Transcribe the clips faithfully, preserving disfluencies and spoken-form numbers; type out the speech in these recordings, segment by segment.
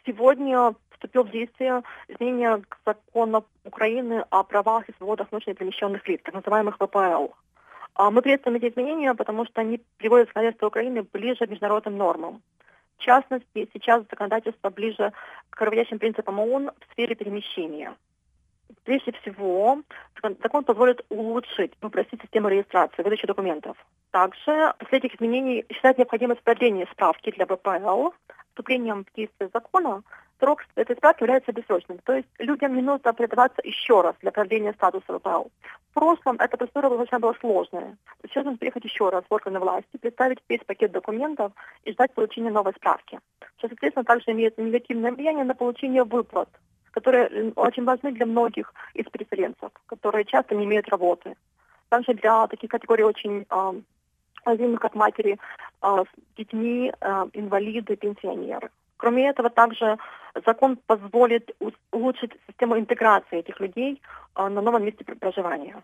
Сегодня вступил в действие изменение к закону Украины о правах и свободах внутренне перемещенных лиц, так называемых вэ пэ эл. А Мы приветствуем эти изменения, потому что они приводят законодательство Украины ближе к международным нормам. В частности, сейчас законодательство ближе к руководящим принципам ООН в сфере перемещения. Прежде всего, закон позволит улучшить, упростить систему регистрации, выдачи документов. Также после этих изменений считают необходимость продления справки для вэ пэ эл. Вступлением в действие закона срок этой справки является бессрочным. То есть людям не нужно подаваться еще раз для продления статуса вэ пэ эл. В прошлом эта процедура достаточно была сложная. Сейчас нужно приехать еще раз в органы власти, представить весь пакет документов и ждать получения новой справки. Что, соответственно, также имеет негативное влияние на получение выплат, которые очень важны для многих из переселенцев, которые часто не имеют работы. Также для таких категорий очень э, уязвимых, как матери э, с детьми, э, инвалиды, пенсионеры. Кроме этого, также закон позволит улучшить систему интеграции этих людей э, на новом месте проживания.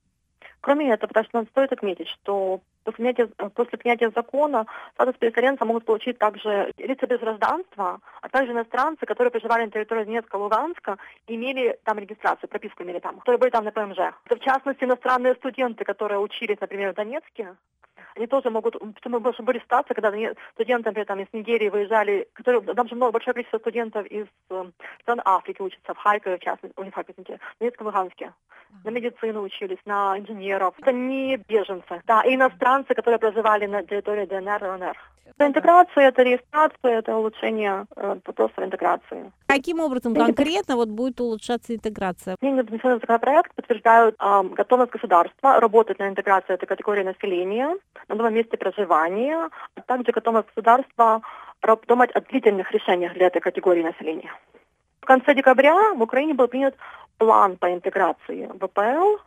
Кроме этого, потому что стоит отметить, что после принятия, после принятия закона статус переселенца могут получить также лица без гражданства, а также иностранцы, которые проживали на территории Донецка, Луганска и имели там регистрацию, прописку имели там, которые были там на пэ эм жэ. В частности, иностранные студенты, которые учились, например, в Донецке, они тоже могут, мы были ситуации, когда студенты, например, там, из Нигерии выезжали, которые, там же много, большое количество студентов из э, стран Африки учатся, в Харькове, в частности, не в Харькове, в Донецком, Луганске. На медицину учились, на инженеров. Это не беженцы, да, и иностранцы, которые проживали на территории дэ эн эр, эл эн эр. Это интеграция, это регистрация, это улучшение э, вопросов интеграции. Каким образом конкретно вот будет улучшаться интеграция? Изменения в внесенный законопроект подтверждают э, готовность государства работать на интеграцию этой категории населения на новом месте проживания, а также готовность государства думать о длительных решениях для этой категории населения. В конце декабря в Украине был принят план по интеграции вэ пэ эл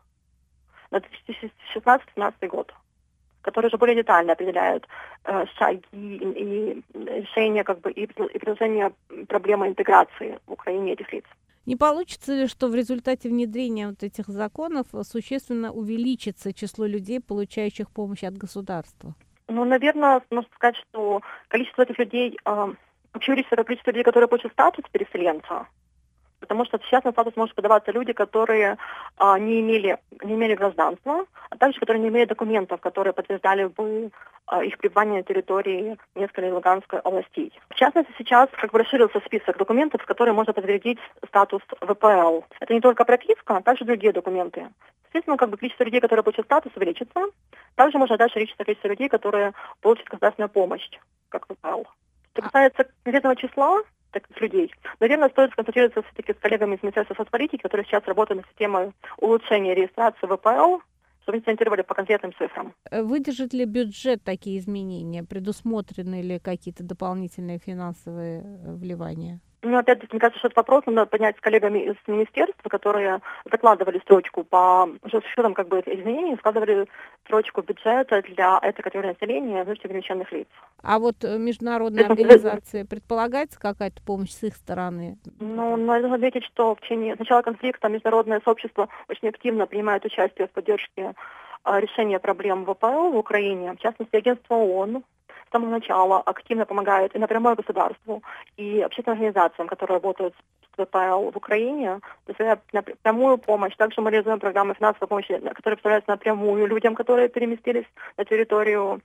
на две тысячи шестнадцатый-две тысячи семнадцатый год, который уже более детально определяет э, шаги и, и решения, как бы, и, и предложение проблемы интеграции в Украине этих лиц. Не получится ли, что в результате внедрения вот этих законов существенно увеличится число людей, получающих помощь от государства? Ну, наверное, можно сказать, что количество этих людей, э, вообще увеличится количество людей, которые получат статус переселенца, потому что сейчас на статус могут подаваться люди, которые а, не имели не имели гражданства, а также которые не имели документов, которые подтверждали бы а, их пребывание на территории Донецкой или Луганской областей. В частности, сейчас как бы расширился список документов, с которыми можно подтвердить статус вэ пэ эл. Это не только прописка, а также другие документы. Естественно, как бы количество людей, которые получат статус, увеличится. Также можно дальше увеличиться количество людей, которые получат государственную помощь, как вэ пэ эл. Что касается конкретного числа таких людей, наверное, стоит сконцентрироваться все-таки с коллегами из Министерства соцполитики, которые сейчас работают над системой улучшения регистрации вэ пэ эл, чтобы они сориентировали по конкретным цифрам. Выдержит ли бюджет такие изменения? Предусмотрены ли какие-то дополнительные финансовые вливания? Ну, опять-таки, мне кажется, что этот вопрос надо поднять с коллегами из министерства, которые закладывали строчку по уже с учетом как бы изменений, складывали строчку бюджета для этой категории населения, внутренне перемещенных лиц. А вот международные организации, предполагается какая-то помощь с их стороны? Ну, надо отметить, что в течение с начала конфликта международное сообщество очень активно принимает участие в поддержке решения проблем вэ пэ эл в Украине, в частности, агентство ООН с самого начала активно помогает и напрямую государству, и общественным организациям, которые работают с вэ пэ эл в Украине, предоставляют прямую помощь. Также мы реализуем программы финансовой помощи, которые представляются напрямую людям, которые переместились на территорию,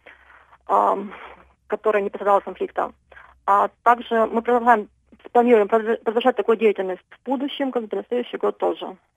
э, которая не пострадала от конфликта. А также мы продолжаем, планируем продолжать такую деятельность в будущем, как бы на следующий год тоже.